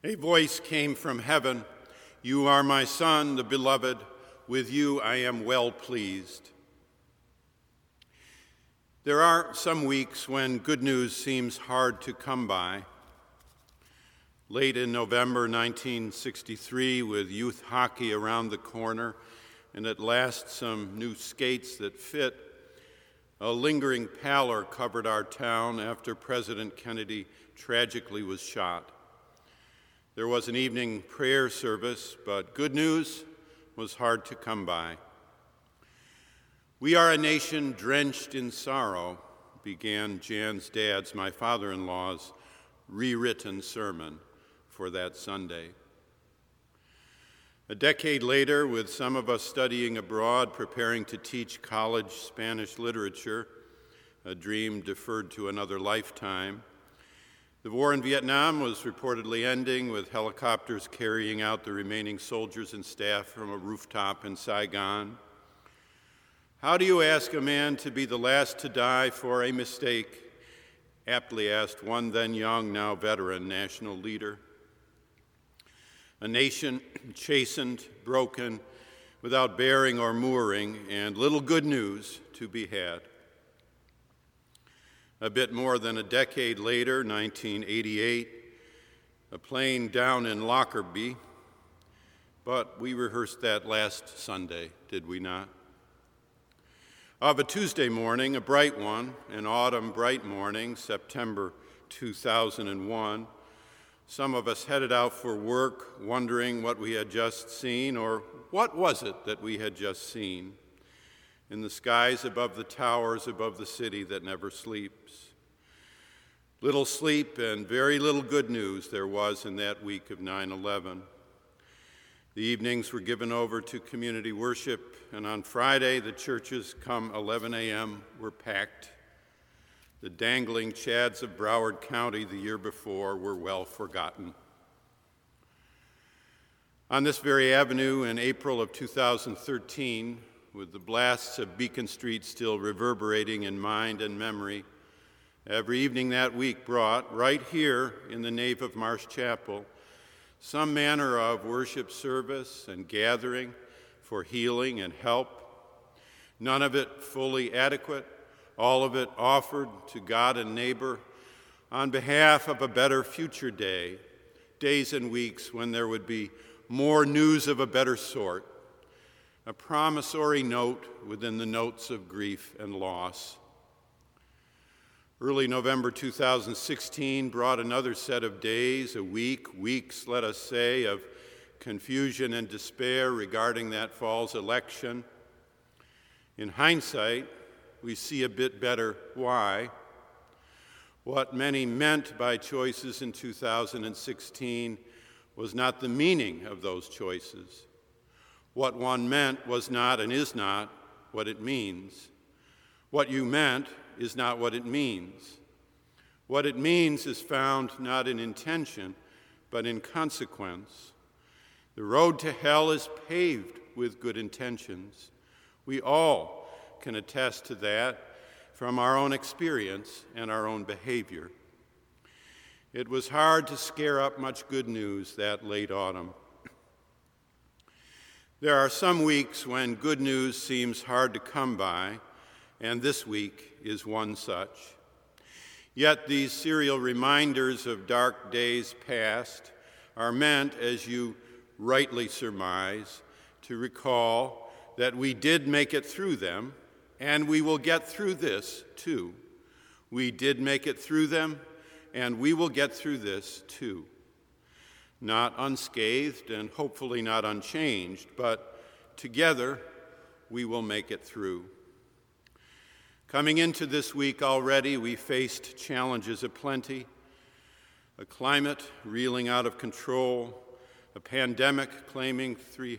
A voice came from heaven, "You are my Son, the beloved. With you I am well pleased." There are some weeks when good news seems hard to come by. Late in November 1963, with youth hockey around the corner and at last some new skates that fit, a lingering pallor covered our town after President Kennedy tragically was shot. There was an evening prayer service, but good news was hard to come by. "We are a nation drenched in sorrow," began Jan's dad's, my father-in-law's, rewritten sermon for that Sunday. A decade later, with some of us studying abroad, preparing to teach college Spanish literature, a dream deferred to another lifetime, the war in Vietnam was reportedly ending, with helicopters carrying out the remaining soldiers and staff from a rooftop in Saigon. "How do you ask a man to be the last to die for a mistake?" aptly asked one then young, now veteran national leader. A nation chastened, broken, without bearing or mooring, and little good news to be had. A bit more than a decade later, 1988, a plane down in Lockerbie, but we rehearsed that last Sunday, did we not? Of a Tuesday morning, a bright one, an autumn bright morning, September 2001, some of us headed out for work, wondering what we had just seen, or what was it that we had just seen in the skies above the towers above the city that never sleeps. Little sleep and very little good news there was in that week of 9/11. The evenings were given over to community worship, and on Friday, the churches come 11 a.m. were packed. The dangling chads of Broward County the year before were well forgotten. On this very avenue in April of 2013, with the blasts of Beacon Street still reverberating in mind and memory, every evening that week brought, right here in the nave of Marsh Chapel, some manner of worship service and gathering for healing and help, none of it fully adequate, all of it offered to God and neighbor on behalf of a better future day, days and weeks when there would be more news of a better sort, a promissory note within the notes of grief and loss. Early November 2016 brought another set of days, weeks, let us say, of confusion and despair regarding that fall's election. In hindsight, we see a bit better why. What many meant by choices in 2016 was not the meaning of those choices. What one meant was not and is not what it means. What you meant is not what it means. What it means is found not in intention, but in consequence. The road to hell is paved with good intentions. We all can attest to that from our own experience and our own behavior. It was hard to scare up much good news that late autumn. There are some weeks when good news seems hard to come by, and this week is one such. Yet these serial reminders of dark days past are meant, as you rightly surmise, to recall that we did make it through them, and we will get through this too. We did make it through them, and we will get through this too. Not unscathed and hopefully not unchanged, but together we will make it through. Coming into this week already, we faced challenges aplenty: a climate reeling out of control, a pandemic claiming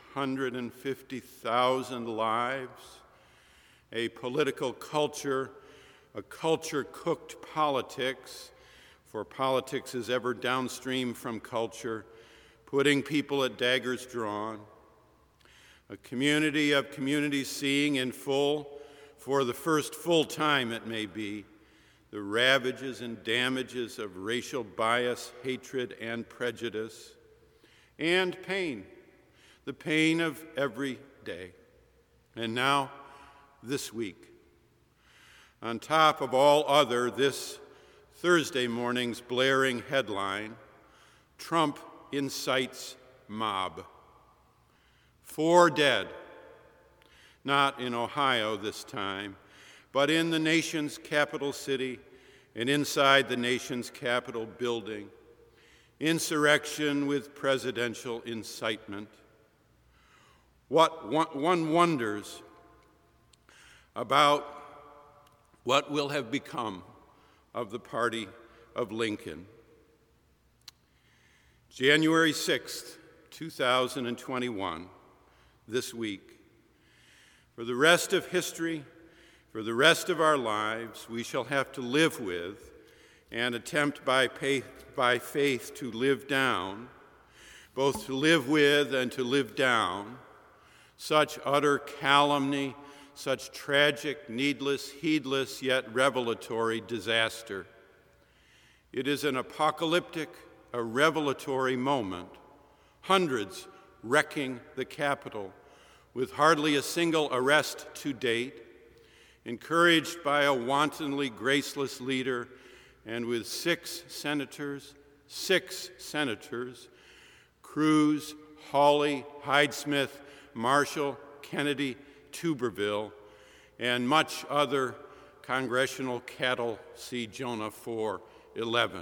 350,000 lives, a political culture, a culture-cooked politics, for politics is ever downstream from culture, putting people at daggers drawn, a community of communities seeing in full, for the first full time it may be, the ravages and damages of racial bias, hatred, and prejudice, and pain, the pain of every day. And now, this week, on top of all other, this Thursday morning's blaring headline, Trump incites mob. 4 dead, not in Ohio this time, but in the nation's capital city and inside the nation's Capitol building. Insurrection with presidential incitement. What one wonders about what will have become of the party of Lincoln. January 6th, 2021, this week. For the rest of history, for the rest of our lives, we shall have to live with and attempt by faith to live down, both to live with and to live down, such utter calumny, such tragic, needless, heedless, yet revelatory disaster. It is an apocalyptic, a revelatory moment, hundreds wrecking the Capitol with hardly a single arrest to date, encouraged by a wantonly graceless leader, and with 6 senators, Cruz, Hawley, Hyde-Smith, Marshall, Kennedy, Tuberville, and much other congressional cattle, see Jonah 4:11.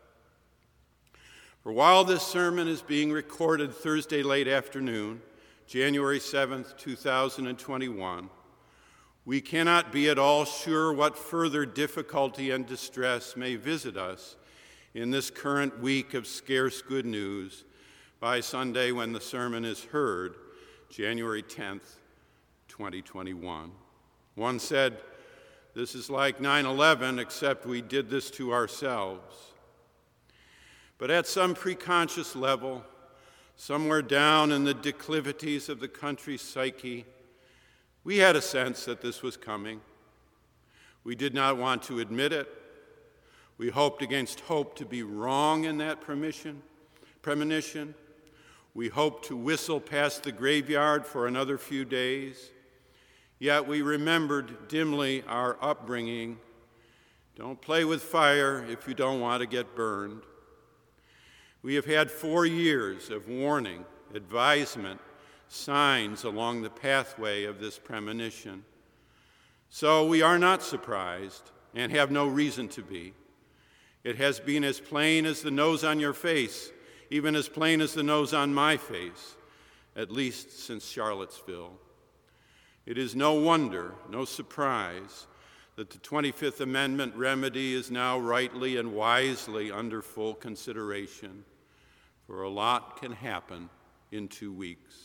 For while this sermon is being recorded Thursday late afternoon, January 7th, 2021, we cannot be at all sure what further difficulty and distress may visit us in this current week of scarce good news by Sunday when the sermon is heard, January 10th, 2021. One said, "This is like 9/11, except we did this to ourselves." But at some preconscious level, somewhere down in the declivities of the country's psyche, we had a sense that this was coming. We did not want to admit it. We hoped against hope to be wrong in that premonition. We hoped to whistle past the graveyard for another few days. Yet we remembered dimly our upbringing. Don't play with fire if you don't want to get burned. We have had 4 years of warning, advisement, signs along the pathway of this premonition. So we are not surprised and have no reason to be. It has been as plain as the nose on your face, even as plain as the nose on my face, at least since Charlottesville. It is no wonder, no surprise, that the 25th Amendment remedy is now rightly and wisely under full consideration, for a lot can happen in 2 weeks.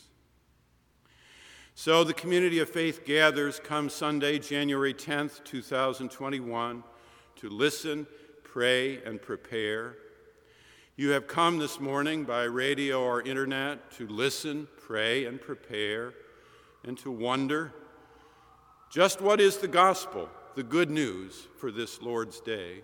So the community of faith gathers come Sunday, January 10th, 2021, to listen, pray, and prepare. You have come this morning by radio or internet to listen, pray, and prepare, and to wonder just what is the gospel, the good news for this Lord's Day.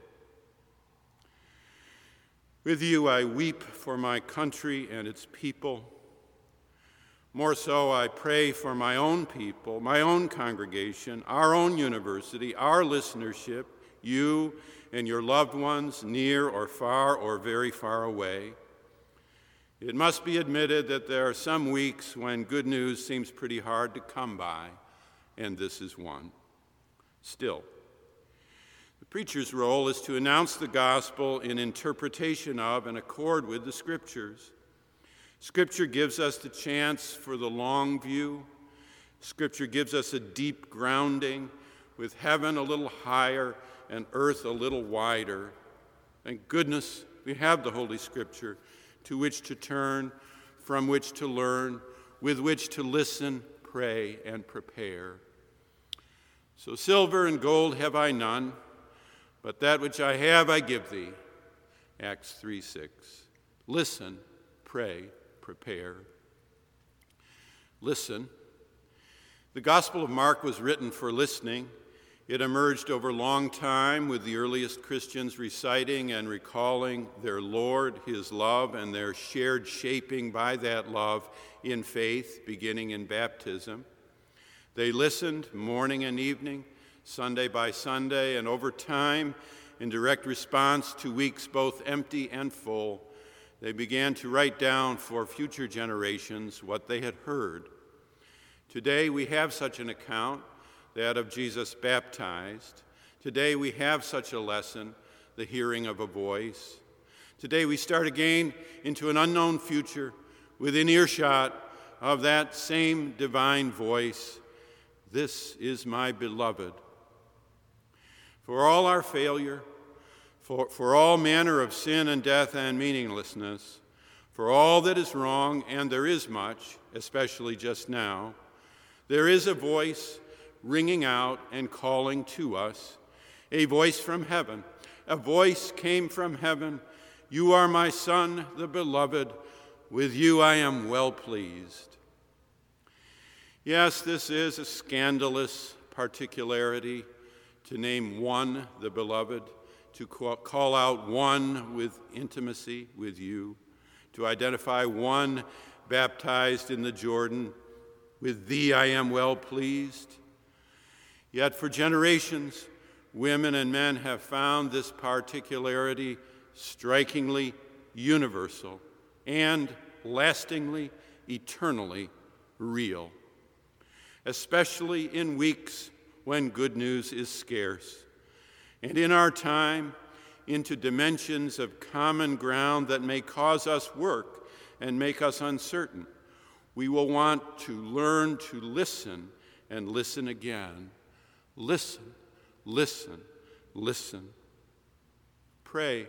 With you I weep for my country and its people. More so, I pray for my own people, my own congregation, our own university, our listenership, you and your loved ones, near or far or very far away. It must be admitted that there are some weeks when good news seems pretty hard to come by, and this is one. Still, the preacher's role is to announce the gospel in interpretation of and accord with the Scriptures. Scripture gives us the chance for the long view. Scripture gives us a deep grounding, with heaven a little higher and earth a little wider. Thank goodness we have the Holy Scripture to which to turn, from which to learn, with which to listen, pray, and prepare. So silver and gold have I none, but that which I have I give thee. Acts 3:6. Listen, pray, prepare. Listen. The Gospel of Mark was written for listening. It emerged over a long time, with the earliest Christians reciting and recalling their Lord, his love, and their shared shaping by that love in faith, beginning in baptism. They listened morning and evening, Sunday by Sunday, and over time, in direct response to weeks both empty and full, they began to write down for future generations what they had heard. Today we have such an account, that of Jesus baptized. Today we have such a lesson, the hearing of a voice. Today we start again into an unknown future within earshot of that same divine voice. This is my beloved. For all our failure, for all manner of sin and death and meaninglessness, for all that is wrong, and there is much, especially just now, there is a voice ringing out and calling to us, a voice from heaven. A voice came from heaven. You are my Son, the beloved. With you I am well pleased. Yes, this is a scandalous particularity, to name one the beloved, to call out one with intimacy with you, to identify one baptized in the Jordan. With thee I am well pleased. Yet for generations, women and men have found this particularity strikingly universal and lastingly, eternally real, especially in weeks when good news is scarce, and in our time into dimensions of common ground that may cause us work and make us uncertain. We will want to learn to listen and listen again. Listen, listen, listen. Pray.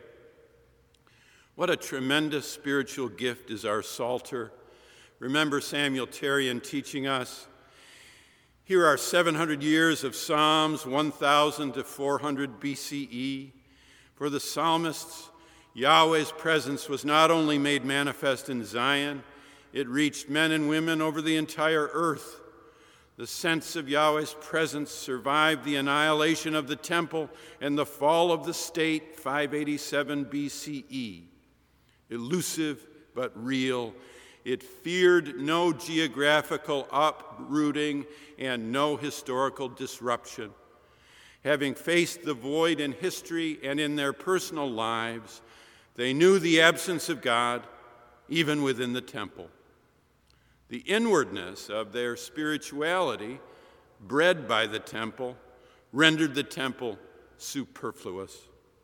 What a tremendous spiritual gift is our Psalter. Remember Samuel Terrian teaching us. Here are 700 years of Psalms, 1000 to 400 BCE. For the psalmists, Yahweh's presence was not only made manifest in Zion, it reached men and women over the entire earth. The sense of Yahweh's presence survived the annihilation of the temple and the fall of the state, 587 BCE. Elusive but real, it feared no geographical uprooting and no historical disruption. Having faced the void in history and in their personal lives, they knew the absence of God, even within the temple. The inwardness of their spirituality, bred by the temple, rendered the temple superfluous.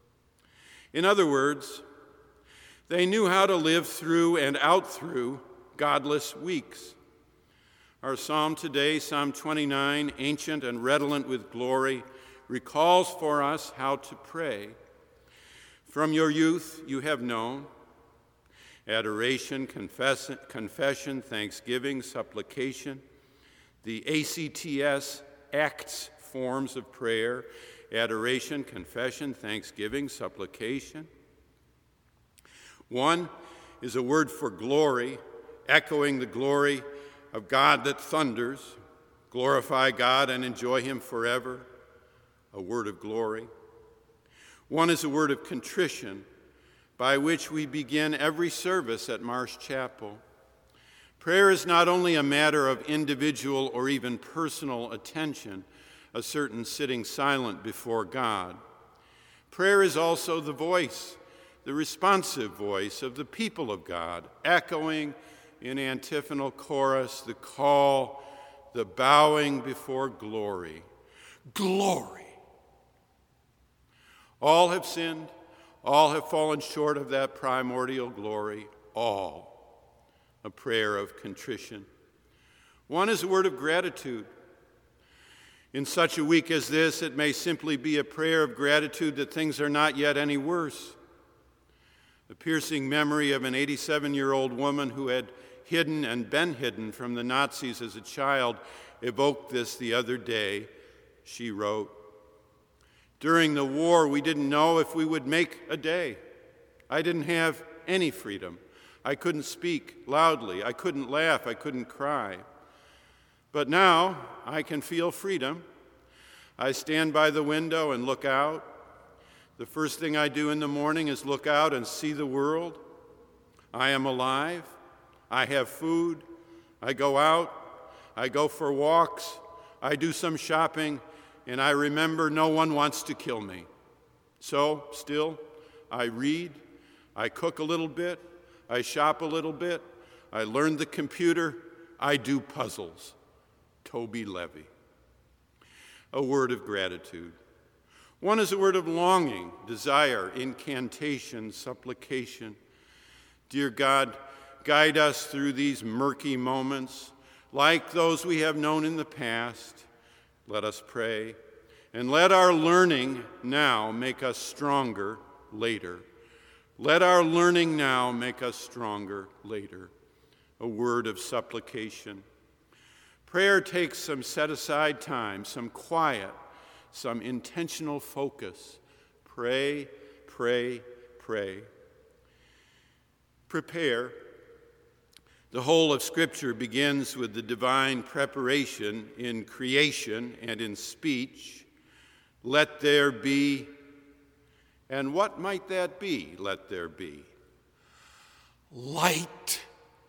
In other words, they knew how to live through and out through godless weeks. Our psalm today, Psalm 29, ancient and redolent with glory, recalls for us how to pray. From your youth you have known adoration, confession, thanksgiving, supplication, the ACTS forms of prayer, adoration, confession, thanksgiving, supplication. One is a word for glory, echoing the glory of God that thunders. Glorify God and enjoy him forever, a word of glory. One is a word of contrition, by which we begin every service at Marsh Chapel. Prayer is not only a matter of individual or even personal attention, a certain sitting silent before God. Prayer is also the voice, the responsive voice of the people of God, echoing in antiphonal chorus the call, the bowing before glory. Glory! All have sinned. All have fallen short of that primordial glory, all. A prayer of contrition. One is a word of gratitude. In such a week as this, it may simply be a prayer of gratitude that things are not yet any worse. The piercing memory of an 87-year-old woman who had hidden and been hidden from the Nazis as a child evoked this the other day. She wrote, "During the war, we didn't know if we would make a day. I didn't have any freedom. I couldn't speak loudly. I couldn't laugh. I couldn't cry. But now I can feel freedom. I stand by the window and look out. The first thing I do in the morning is look out and see the world. I am alive. I have food. I go out. I go for walks. I do some shopping, and I remember no one wants to kill me. So, still, I read. I cook a little bit. I shop a little bit. I learn the computer. I do puzzles. Toby Levy. A word of gratitude. One is a word of longing, desire, incantation, supplication. Dear God, guide us through these murky moments, like those we have known in the past. Let us pray, and let our learning now make us stronger later. Let our learning now make us stronger later. A word of supplication. Prayer takes some set-aside time, some quiet, some intentional focus. Pray, pray, pray. Prepare. The whole of Scripture begins with the divine preparation in creation and in speech. Let there be. And what might that be, let there be? Light.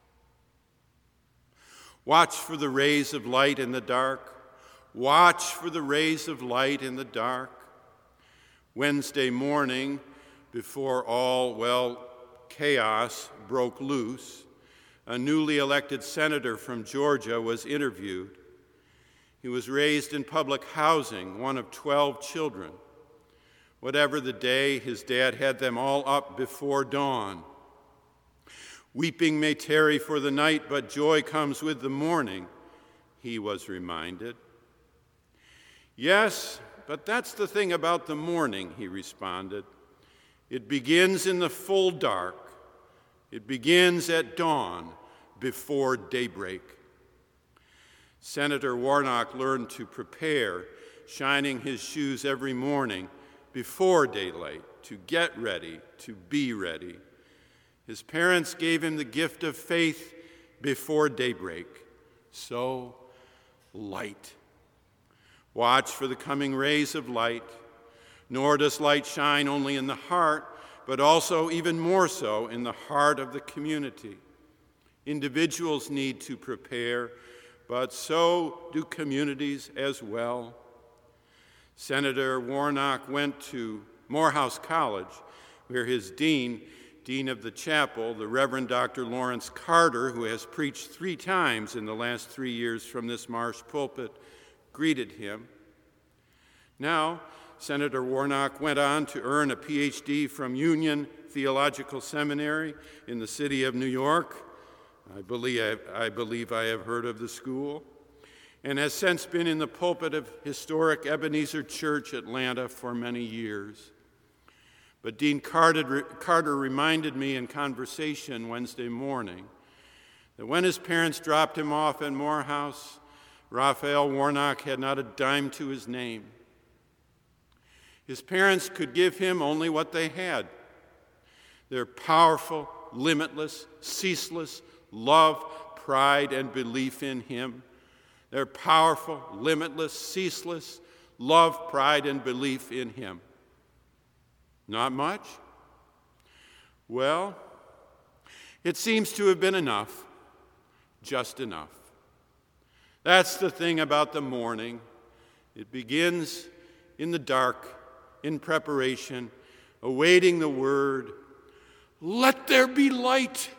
Watch for the rays of light in the dark. Watch for the rays of light in the dark. Wednesday morning, before all, chaos broke loose, a newly elected senator from Georgia was interviewed. He was raised in public housing, one of 12 children. Whatever the day, his dad had them all up before dawn. Weeping may tarry for the night, but joy comes with the morning, he was reminded. Yes, but that's the thing about the morning, he responded. It begins in the full dark. It begins at dawn, before daybreak. Senator Warnock learned to prepare, shining his shoes every morning before daylight, to get ready, to be ready. His parents gave him the gift of faith before daybreak. So, light. Watch for the coming rays of light. Nor does light shine only in the heart, but also, even more so, in the heart of the community. Individuals need to prepare, but so do communities as well. Senator Warnock went to Morehouse College, where his dean of the chapel, the Reverend Dr. Lawrence Carter, who has preached 3 times in the last 3 years from this Marsh pulpit, greeted him. Now, Senator Warnock went on to earn a PhD from Union Theological Seminary in the city of New York. I believe I have heard of the school, and has since been in the pulpit of historic Ebenezer Church, Atlanta, for many years. But Dean Carter reminded me in conversation Wednesday morning that when his parents dropped him off at Morehouse, Raphael Warnock had not a dime to his name. His parents could give him only what they had: their powerful, limitless, ceaseless love, pride, and belief in him. Their powerful, limitless, ceaseless love, pride, and belief in him. Not much? Well, it seems to have been enough, just enough. That's the thing about the morning. It begins in the dark, in preparation, awaiting the word, let there be light.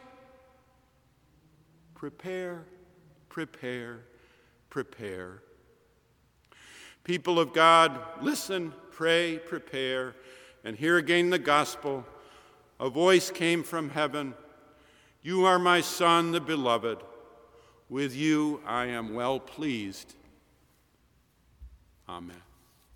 Prepare, prepare, prepare. People of God, listen, pray, prepare, and hear again the gospel. A voice came from heaven. You are my Son, the beloved. With you I am well pleased. Amen.